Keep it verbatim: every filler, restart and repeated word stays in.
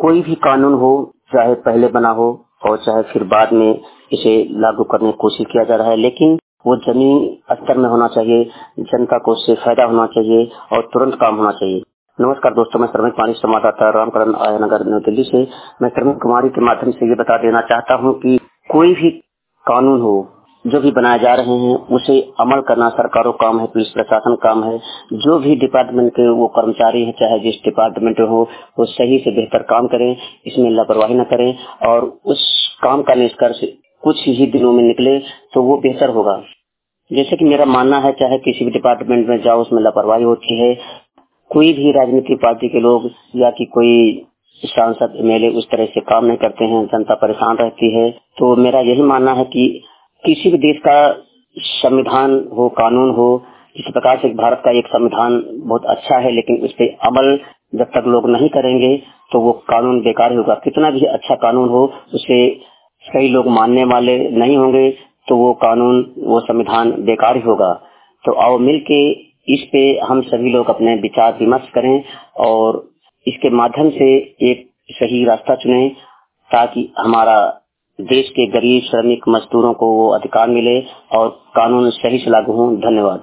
कोई भी कानून हो, चाहे पहले बना हो और चाहे फिर बाद में इसे लागू करने की कोशिश किया जा रहा है, लेकिन वो जमीन स्तर में होना चाहिए, जनता को उससे फायदा होना चाहिए और तुरंत काम होना चाहिए। नमस्कार दोस्तों, मैं श्रमिक पानी संवाददाता रामकरण आया नगर नई दिल्ली से। मैं श्रमिक कुमारी के माध्यम से ये बता देना चाहता हूँ कि कोई भी कानून हो जो भी बनाए जा रहे हैं उसे अमल करना सरकारों का काम है, पुलिस प्रशासन का काम है। जो भी डिपार्टमेंट के वो कर्मचारी हैं, चाहे जिस डिपार्टमेंट में हो, वो सही से बेहतर काम करें, इसमें लापरवाही न करें और उस काम का निष्कर्ष कुछ ही दिनों में निकले तो वो बेहतर होगा। जैसे कि मेरा मानना है, चाहे किसी भी डिपार्टमेंट में जाओ उसमें लापरवाही होती है, कोई भी राजनीतिक पार्टी के लोग या कि कोई सांसद एमएलए उस तरह से काम नहीं करते हैं, जनता परेशान रहती है। तो मेरा यही मानना है कि किसी भी देश का संविधान हो, कानून हो, इस प्रकार से भारत का एक संविधान बहुत अच्छा है, लेकिन उस पर अमल जब तक लोग नहीं करेंगे तो वो कानून बेकार होगा। कितना भी अच्छा कानून हो, उसे कई लोग मानने वाले नहीं होंगे तो वो कानून, वो संविधान बेकार ही होगा। तो आओ मिलके इस पे हम सभी लोग अपने विचार विमर्श करें और इसके माध्यम से एक सही रास्ता चुनें ताकि हमारा देश के गरीब श्रमिक मजदूरों को वो अधिकार मिले और कानून सही से लागू हो। धन्यवाद।